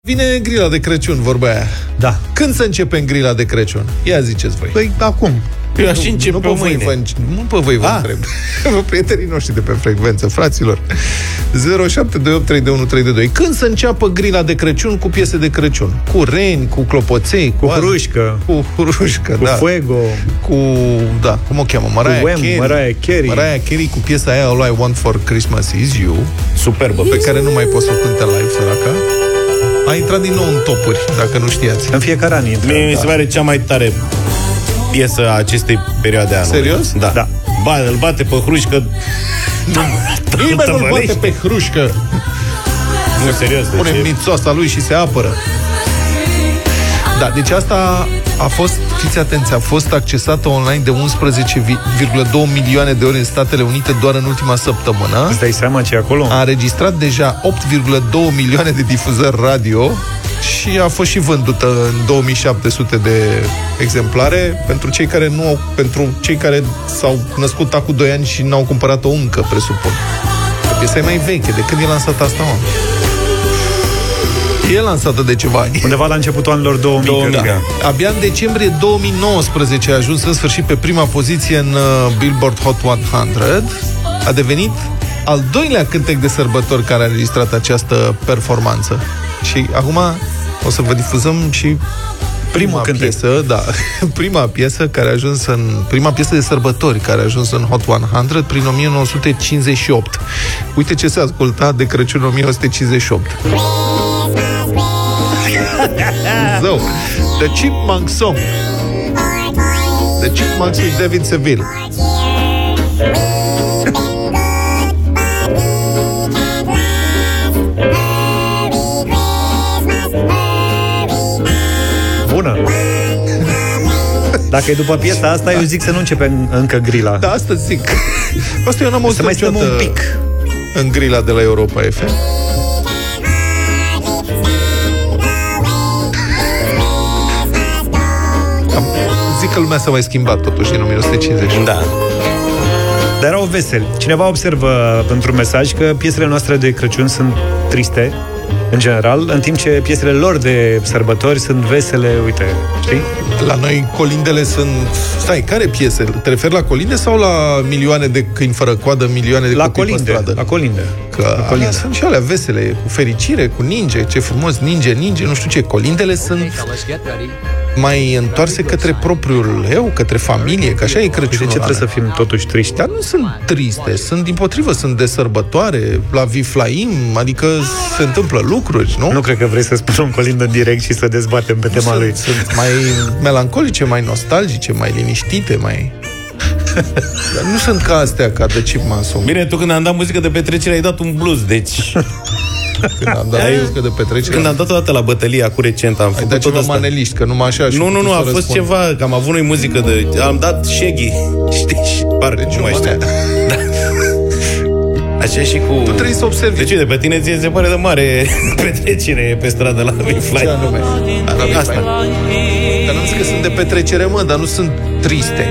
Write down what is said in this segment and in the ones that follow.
Vine grila de Crăciun, vorba aia. Da. Când să începem grila de Crăciun? Ia ziceți voi. Păi, acum. Eu aș începe Nu pe voi vă întreb. Prietenii noștri de pe frecvență, fraților. 07283132. Când să înceapă grila de Crăciun cu piese de Crăciun? Cu reni, cu clopoței, cu hrușcă. Cu hrușcă, cu fuego. Cum o cheamă? Mariah Carey cu piesa aia All I Want for Christmas Is You. Superbă. Pe care nu mai pot să o cânte live, săraca. A intrat din nou în topuri, dacă nu știați. În fiecare an intră. Mie mi se pare cea mai tare piesă a acestei perioade anului. Serios? Da. Îl bate pe hrușcă. Nimeni nu-l bate pe hrușcă. Nu, serios. Pune mițoasa lui și se apără. Da, deci asta a fost, fiți atenți, a fost accesată online de 11,2 milioane de ori în Statele Unite doar în ultima săptămână. Îți dai seama ce e acolo? A înregistrat deja 8,2 milioane de difuzări radio și a fost și vândută în 2700 de exemplare pentru cei care s-au născut acum 2 ani și n-au cumpărat-o încă, presupun. Piesa e mai veche. De când e lansată asta, mă? E lansată de ceva ani. Undeva la începutul anilor 2000. Da. Abia în decembrie 2019 a ajuns în sfârșit pe prima poziție în Billboard Hot 100. A devenit al doilea cântec de sărbători care a înregistrat această performanță. Și acum o să vă difuzăm și prima piesă, prima piesă de sărbători care a ajuns în Hot 100 prin 1958. Uite ce se asculta de Crăciun 1958. So, The Chipmunk Song. The Chipmunks with David Seville. Bună! Dacă e după piesa asta, eu zic să nu începem încă grila. Da, asta zic. Asta eu n-am auzit niciodată. Să mai stăm un pic în grila de la Europa FM. Zic că lumea s-a mai schimbat totuși din 1950. Da. Dar erau veseli. Cineva observă într-un mesaj că piesele noastre de Crăciun sunt triste, în general, în timp ce piesele lor de sărbători sunt vesele, uite, știi? La noi colindele sunt... Stai, care piese? Te referi la colinde sau la milioane de câini fără coadă, milioane de copii pe stradă? La colinde. Că alea sunt și alea vesele, cu fericire, cu ninge, ce frumos, ninge, nu știu ce. Colindele sunt mai întoarse către propriul eu, către familie, că așa e Crăciunul. De ce trebuie să fim totuși triști? Dar nu sunt triste, sunt dimpotrivă, sunt de sărbătoare, la viflaim, adică se întâmplă lucruri, nu? Nu cred că vrei să spun un colind în direct și să dezbatem pe tema lui. Sunt mai melancolice, mai nostalgice, mai liniștite, mai... Dar nu sunt ca astea, ca de Chipmunk Song. Bine, tu când am dat muzică de petrecere ai dat un blues, deci... Când am dat muzică de petrecere... Când am dat o dată la bătălia, cu recent am făcut tot asta. maneliști, că numai așa... Nu, a fost ceva, că am avut noi muzică de... Am dat Shaggy, știi? Parcă nu mai știu. Da. Așa și cu... Tu trebuie să observi. Deci, de pe tine ție se pare de mare petrecere pe stradă la Bifly. Ce anume? Asta. Dar nu zic că sunt de petrecere, mă, dar nu sunt triste.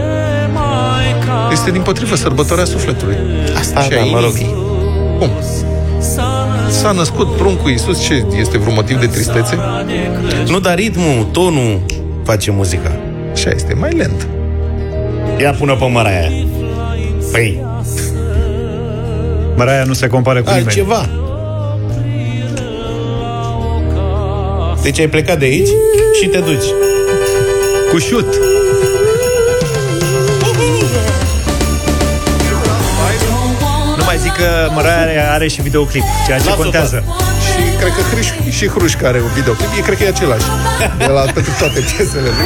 Este dimpotrivă sărbătoarea sufletului. Asta, și da, mă rog. Cum? S-a născut pruncul Iisus, ce este vreun motiv de tristețe? Nu, dar ritmul, tonul face muzica. Așa este, mai lent. Ia pune pe Mariah. Păi, Mariah nu se compară cu nimeni. Altceva. Deci ai plecat de aici și te duci cu șut. Nu mai zic că Mariah are și videoclip, ceea ce contează. Și cred că și Hrușca are un videoclip. Cred că e același. De la pentru toate piesele lui.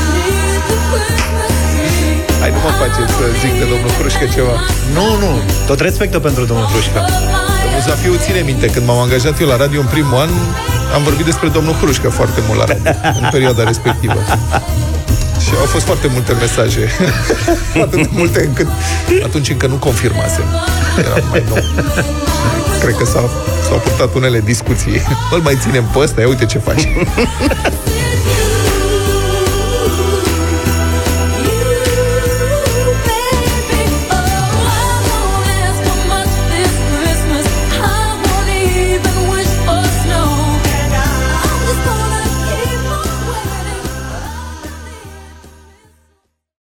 Hai, nu mă faceți să zic de domnul Hrușca ceva. Nu, tot respectul pentru domnul Hrușca. Domnul Zafiu ține minte, când m-am angajat eu la radio în primul an, am vorbit despre domnul Hrușca foarte mult la radio, în perioada respectivă. Și au fost foarte multe mesaje. Atât de multe încât atunci încă nu confirmasem. Eram mai nou. Cred că s-au purtat unele discuții. Îl mai ținem pe ăsta, ia uite ce faci.